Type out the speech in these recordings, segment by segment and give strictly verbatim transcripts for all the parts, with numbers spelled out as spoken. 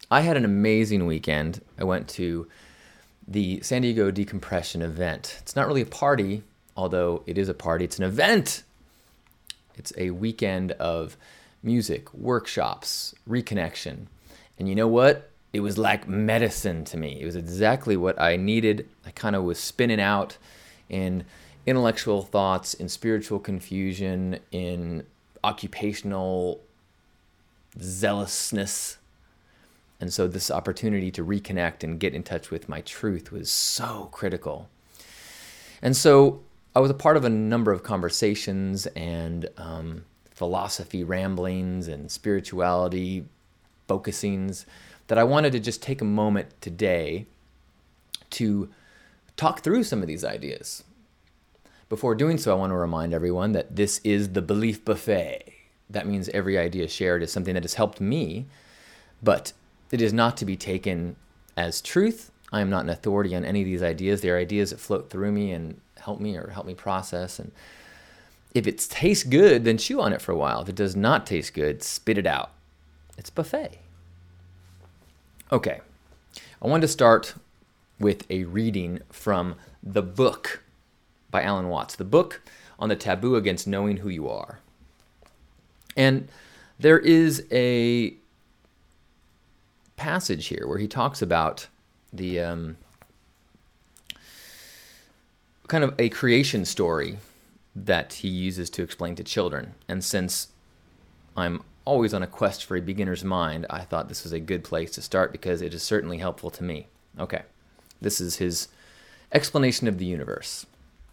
I had an amazing weekend. I went to the San Diego Decompression event. It's not really a party, although it is a party. It's an event. It's a weekend of music, workshops, reconnection. And you know what? It was like medicine to me. It was exactly what I needed. I kind of was spinning out in intellectual thoughts, in spiritual confusion, in occupational zealousness. And so this opportunity to reconnect and get in touch with my truth was so critical. And so I was a part of a number of conversations and um, philosophy ramblings and spirituality focusings that I wanted to just take a moment today to talk through some of these ideas. Before doing so, I want to remind everyone that this is the Belief Buffet. That means every idea shared is something that has helped me, but it is not to be taken as truth. I am not an authority on any of these ideas. They are ideas that float through me and help me or help me process. And if it tastes good, then chew on it for a while. If it does not taste good, spit it out. It's buffet. Okay, I wanted to start with a reading from the book by Alan Watts, the book on the taboo against knowing who you are. And there is a passage here where he talks about the um, kind of a creation story that he uses to explain to children. And since I'm always on a quest for a beginner's mind, I thought this was a good place to start because it is certainly helpful to me. Okay, this is his explanation of the universe.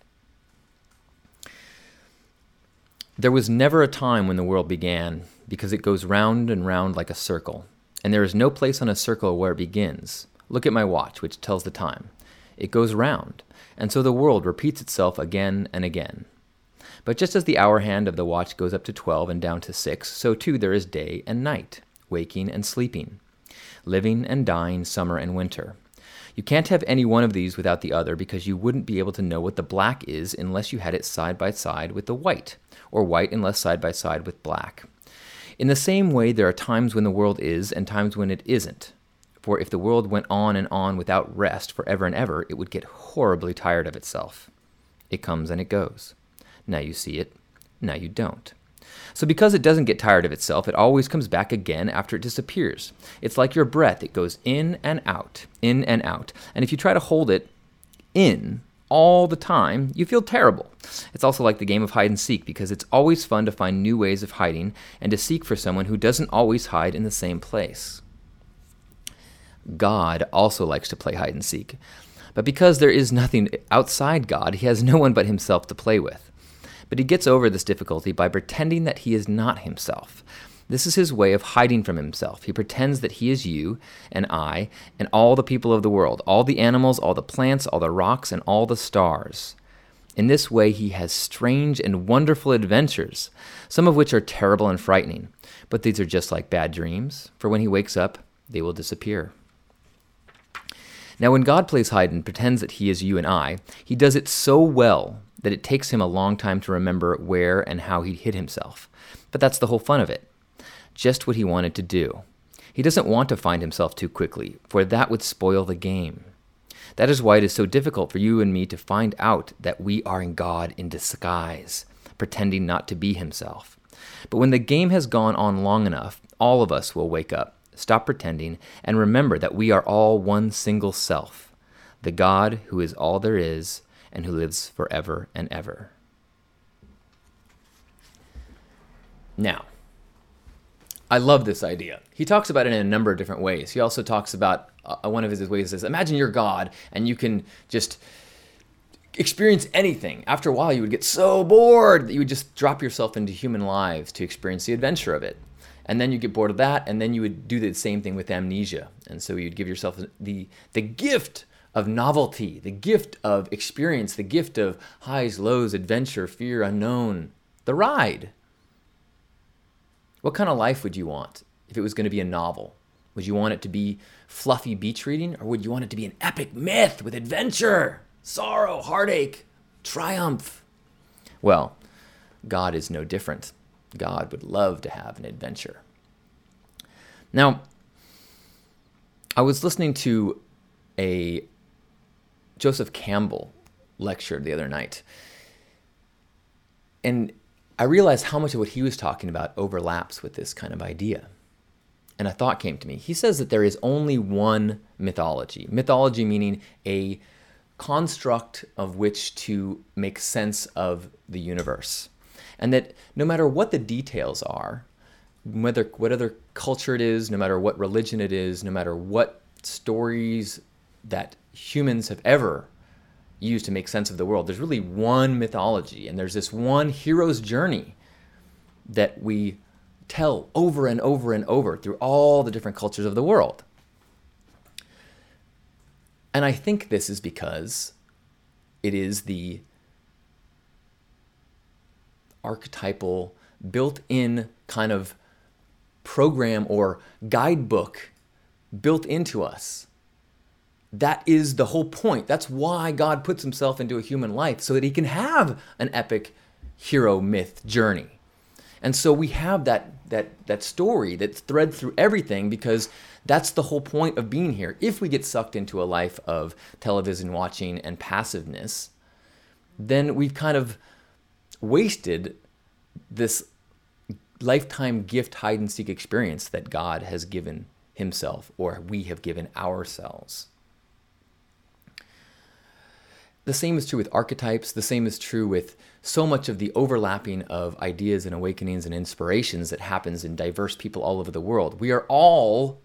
There was never a time when the world began, because it goes round and round like a circle, and there is no place on a circle where it begins. Look at my watch, which tells the time. It goes round, and so the world repeats itself again and again. But just as the hour hand of the watch goes up to twelve and down to six, so too there is day and night, waking and sleeping, living and dying, summer and winter. You can't have any one of these without the other, because you wouldn't be able to know what the black is unless you had it side by side with the white, or white unless side by side with black. In the same way, there are times when the world is and times when it isn't. For if the world went on and on without rest forever and ever, it would get horribly tired of itself. It comes and it goes. Now you see it, now you don't. So because it doesn't get tired of itself, it always comes back again after it disappears. It's like your breath. It goes in and out, in and out. And if you try to hold it in all the time, you feel terrible. It's also like the game of hide and seek, because it's always fun to find new ways of hiding and to seek for someone who doesn't always hide in the same place. God also likes to play hide and seek. But because there is nothing outside God, he has no one but himself to play with. But he gets over this difficulty by pretending that he is not himself. This is his way of hiding from himself. He pretends that he is you and I and all the people of the world, all the animals, all the plants, all the rocks, and all the stars. In this way, he has strange and wonderful adventures, some of which are terrible and frightening. But these are just like bad dreams, for when he wakes up, they will disappear. Now, when God plays hide and pretends that he is you and I, he does it so well that it takes him a long time to remember where and how he hid himself. But that's the whole fun of it. Just what he wanted to do. He doesn't want to find himself too quickly, for that would spoil the game. That is why it is so difficult for you and me to find out that we are in God in disguise, pretending not to be himself. But when the game has gone on long enough, all of us will wake up, stop pretending, and remember that we are all one single self, the God who is all there is and who lives forever and ever. Now, I love this idea. He talks about it in a number of different ways. He also talks about, uh, one of his ways is, imagine you're God and you can just experience anything. After a while, you would get so bored that you would just drop yourself into human lives to experience the adventure of it. And then you get bored of that, and then you would do the same thing with amnesia. And so you'd give yourself the, the gift of novelty, the gift of experience, the gift of highs, lows, adventure, fear, unknown, the ride. What kind of life would you want if it was going to be a novel? Would you want it to be fluffy beach reading, or would you want it to be an epic myth with adventure, sorrow, heartache, triumph? Well, God is no different. God would love to have an adventure. Now, I was listening to a Joseph Campbell lecture the other night, and I realized how much of what he was talking about overlaps with this kind of idea. And a thought came to me. He says that there is only one mythology. Mythology meaning a construct of which to make sense of the universe. And that no matter what the details are, whether what other culture it is, no matter what religion it is, no matter what stories that humans have ever used to make sense of the world, there's really one mythology, and there's this one hero's journey that we tell over and over and over through all the different cultures of the world. And I think this is because it is the archetypal, built-in kind of program or guidebook built into us. That is the whole point. That's why God puts himself into a human life, so that he can have an epic hero myth journey. And so we have that that that story that's thread through everything, because that's the whole point of being here. If we get sucked into a life of television watching and passiveness, then we've kind of wasted this lifetime gift hide and seek experience that God has given himself, or we have given ourselves. The same is true with archetypes. The same is true with so much of the overlapping of ideas and awakenings and inspirations that happens in diverse people all over the world. We are all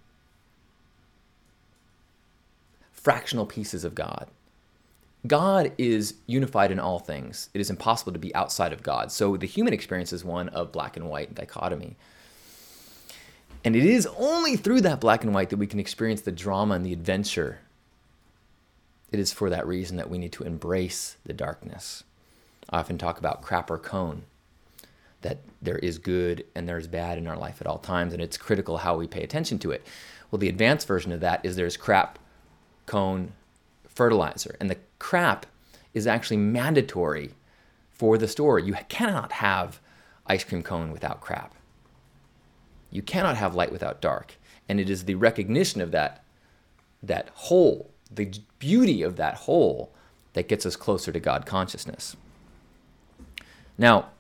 fractional pieces of God. God is unified in all things. It is impossible to be outside of God. So the human experience is one of black and white dichotomy. And it is only through that black and white that we can experience the drama and the adventure. It is for that reason that we need to embrace the darkness. I often talk about crap or cone, that there is good and there's bad in our life at all times, and it's critical how we pay attention to it. Well, the advanced version of that is there's crap, cone, fertilizer. And the crap is actually mandatory for the story. You cannot have ice cream cone without crap. You cannot have light without dark. And it is the recognition of that, that whole, the beauty of that whole, that gets us closer to God consciousness. Now,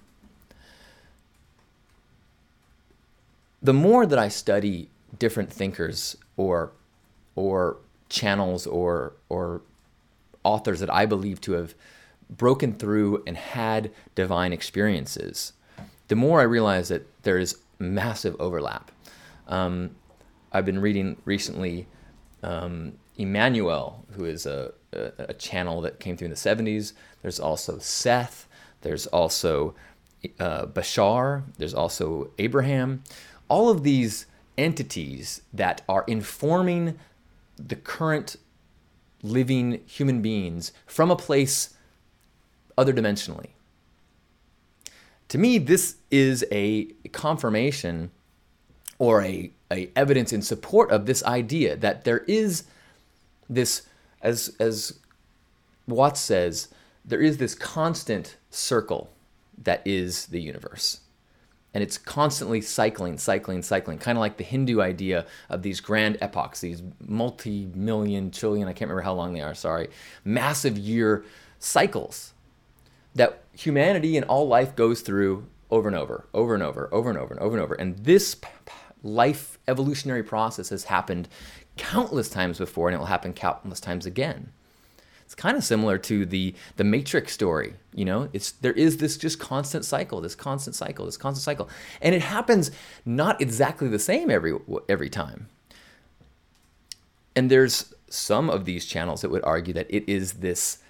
the more that I study different thinkers or or channels or or authors that I believe to have broken through and had divine experiences, the more I realize that there is massive overlap. Um, I've been reading recently um, Emmanuel, who is a, a, a channel that came through in the seventies. There's also Seth. There's also uh, Bashar. There's also Abraham. All of these entities that are informing the current living human beings from a place other dimensionally. To me, this is a confirmation or a, a evidence in support of this idea that there is this, as, as Watts says, there is this constant circle that is the universe. And it's constantly cycling, cycling, cycling, kind of like the Hindu idea of these grand epochs, these multi-million, trillion, I can't remember how long they are, sorry, massive year cycles that humanity and all life goes through over and over, over and over, over and over and over and over. And this life evolutionary process has happened countless times before, and it will happen countless times again. It's kind of similar to the the Matrix story, you know. It's there is this just constant cycle, this constant cycle, this constant cycle, and it happens not exactly the same every every time. And there's some of these channels that would argue that it is this.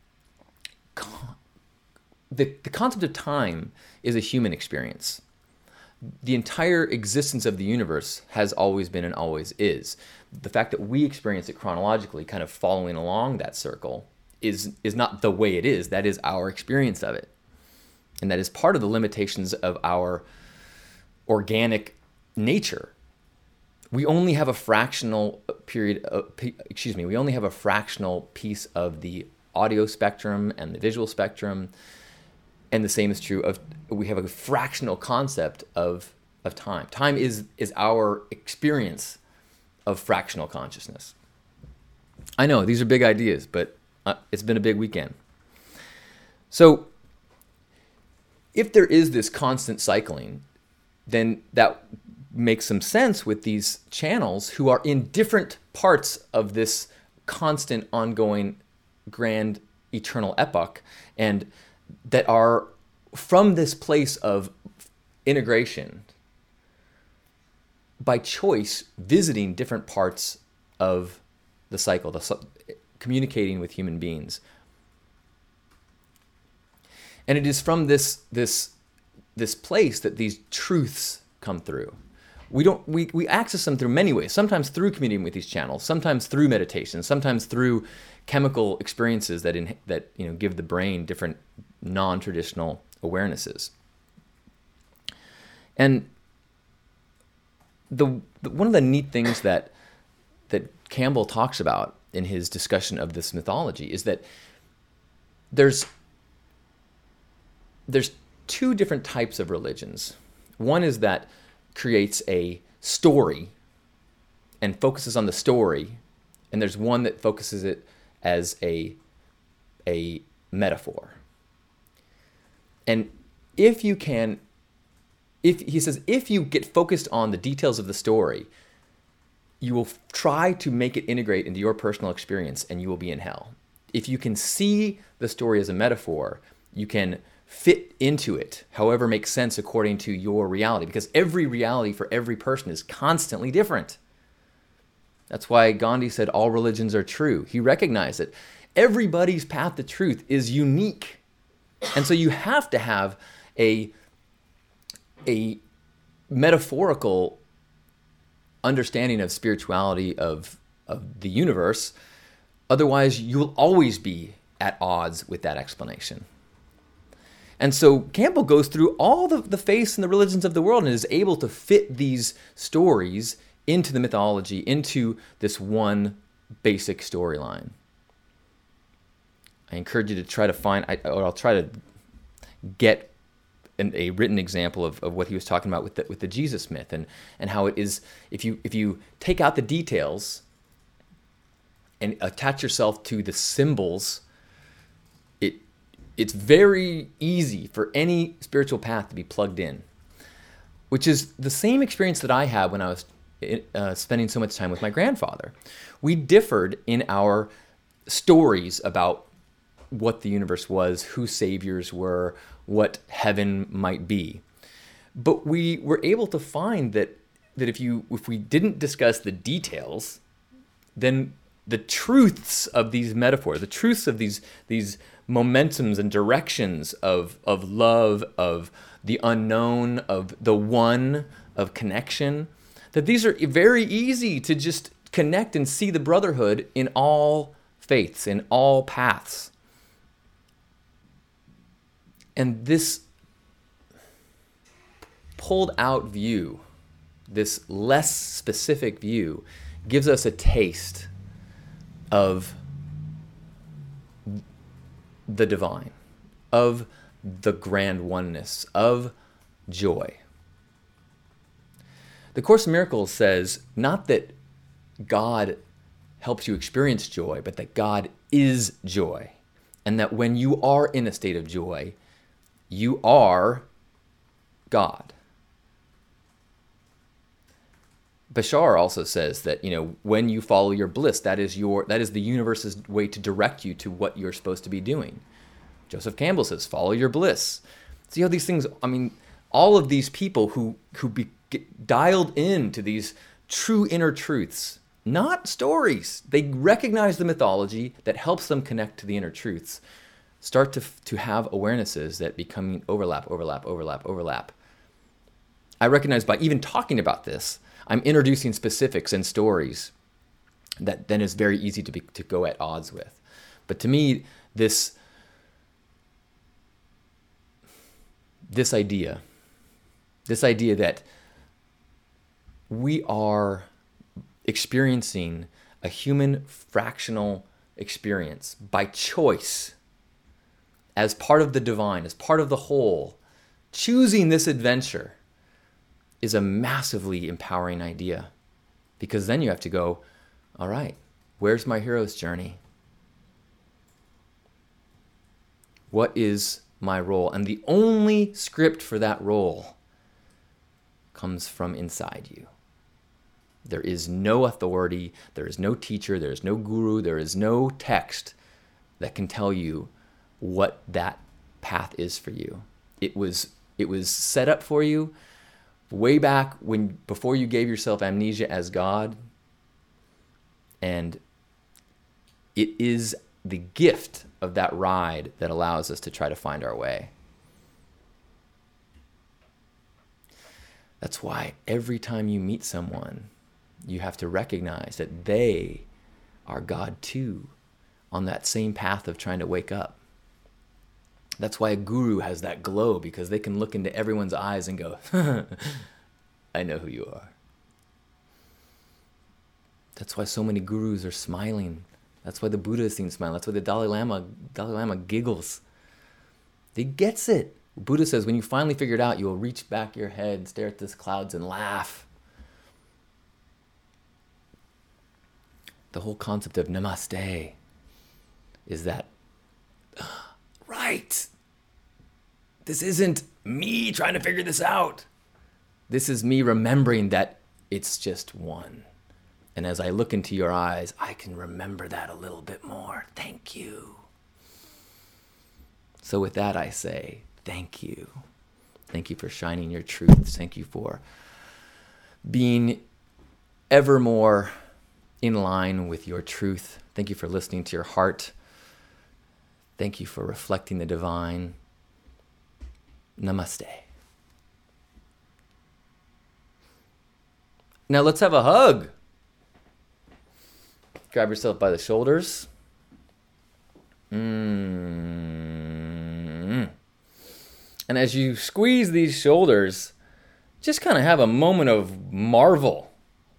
The the concept of time is a human experience. The entire existence of the universe has always been and always is. The fact that we experience it chronologically, kind of following along that circle, is is not the way it is. That is our experience of it. And that is part of the limitations of our organic nature. We only have a fractional period, of, excuse me, we only have a fractional piece of the audio spectrum and the visual spectrum. And the same is true of, we have a fractional concept of, of time. Time is, is our experience of fractional consciousness. I know, these are big ideas, but uh, it's been a big weekend. So, if there is this constant cycling, then that makes some sense with these channels who are in different parts of this constant, ongoing, grand, eternal epoch, and that are from this place of integration, by choice, visiting different parts of the cycle, the, communicating with human beings. And it is from this, this, this place that these truths come through. We don't we, we access them through many ways, sometimes through communicating with these channels, sometimes through meditation, sometimes through chemical experiences that in, that you know give the brain different non-traditional awarenesses. And the, the one of the neat things that that Campbell talks about in his discussion of this mythology is that there's there's two different types of religions. One is that creates a story and focuses on the story, and there's one that focuses it as a a metaphor. And if you can, if he says, if you get focused on the details of the story, you will try to make it integrate into your personal experience, and you will be in hell. If you can see the story as a metaphor, you can fit into it, however makes sense according to your reality, because every reality for every person is constantly different. That's why Gandhi said all religions are true. He recognized that everybody's path to truth is unique. And so you have to have a, a metaphorical understanding of spirituality of, of the universe. Otherwise, you'll always be at odds with that explanation. And so Campbell goes through all the, the faiths and the religions of the world and is able to fit these stories into the mythology, into this one basic storyline. I encourage you to try to find, I, or I'll try to get an, a written example of, of what he was talking about with the, with the Jesus myth, and, and how it is, if you if you take out the details and attach yourself to the symbols, it it's very easy for any spiritual path to be plugged in, which is the same experience that I had when I was uh, spending so much time with my grandfather. We differed in our stories about what the universe was, who saviors were, what heaven might be. But we were able to find that that if you if we didn't discuss the details, then the truths of these metaphors, the truths of these these momentums and directions of of love, of the unknown, of the one, of connection, that these are very easy to just connect and see the brotherhood in all faiths, in all paths. And this pulled out view, this less specific view, gives us a taste of the divine, of the grand oneness, of joy. The Course in Miracles says not that God helps you experience joy, but that God is joy. And that when you are in a state of joy, you are God. Bashar also says that, you know, when you follow your bliss, that is your that is the universe's way to direct you to what you're supposed to be doing. Joseph Campbell says, follow your bliss. See how these things, I mean, all of these people who, who be, get dialed into these true inner truths, not stories. They recognize the mythology that helps them connect to the inner truths, start to, to have awarenesses that become overlap, overlap, overlap, overlap. I recognize by even talking about this, I'm introducing specifics and stories that then is very easy to be, to go at odds with. But to me, this this idea, this idea that we are experiencing a human fractional experience by choice, as part of the divine, as part of the whole, choosing this adventure, is a massively empowering idea. Because then you have to go, all right, where's my hero's journey? What is my role? And the only script for that role comes from inside you. There is no authority, there is no teacher, there is no guru, there is no text that can tell you what that path is for you. It was it was set up for you way back when before you gave yourself amnesia as God. And it is the gift of that ride that allows us to try to find our way. That's why every time you meet someone, you have to recognize that they are God too, on that same path of trying to wake up. That's why a guru has that glow, because they can look into everyone's eyes and go, I know who you are. That's why so many gurus are smiling. That's why the Buddha is seen smiling. That's why the Dalai Lama, Dalai Lama giggles. He gets it. Buddha says, when you finally figure it out, you will reach back your head, stare at the clouds, and laugh. The whole concept of namaste is that, right, this isn't me trying to figure this out. This is me remembering that it's just one. And as I look into your eyes, I can remember that a little bit more. Thank you. So with that, I say, thank you. Thank you for shining your truths. Thank you for being ever more in line with your truth. Thank you for listening to your heart. Thank you for reflecting the divine. Namaste. Now let's have a hug. Grab yourself by the shoulders. Mm. And as you squeeze these shoulders, just kind of have a moment of marvel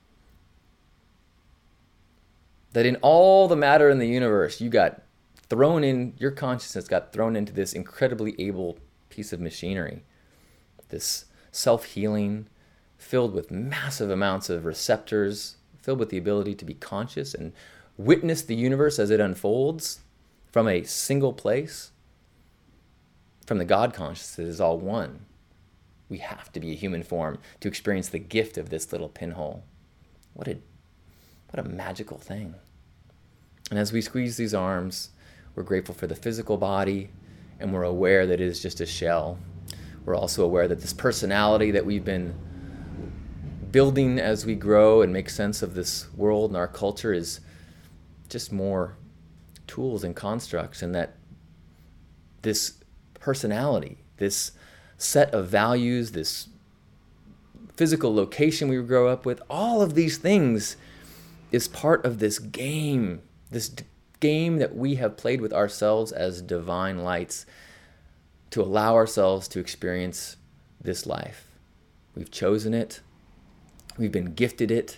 that in all the matter in the universe, you got thrown in, your consciousness got thrown into this incredibly able piece of machinery, this self-healing, filled with massive amounts of receptors, filled with the ability to be conscious and witness the universe as it unfolds from a single place, from the God consciousness that is all one. We have to be a human form to experience the gift of this little pinhole. What a, what a magical thing. And as we squeeze these arms, we're grateful for the physical body, and we're aware that it is just a shell. We're also aware that this personality that we've been building as we grow and make sense of this world and our culture is just more tools and constructs, and that this personality, this set of values, this physical location we grow up with, all of these things is part of this game, this d- game that we have played with ourselves as divine lights to allow ourselves to experience this life. We've chosen it. We've been gifted it.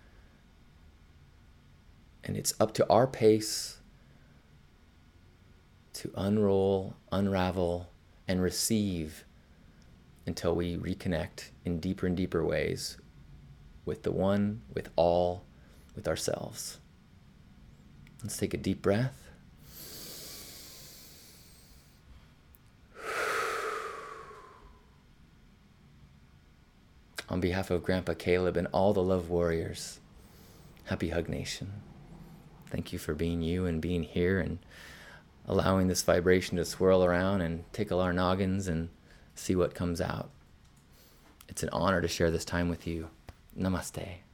And it's up to our pace to unroll, unravel, and receive until we reconnect in deeper and deeper ways with the one, with all, with ourselves. Let's take a deep breath. On behalf of Grandpa Caleb and all the Love Warriors, happy Hug Nation. Thank you for being you and being here and allowing this vibration to swirl around and tickle our noggins and see what comes out. It's an honor to share this time with you. Namaste.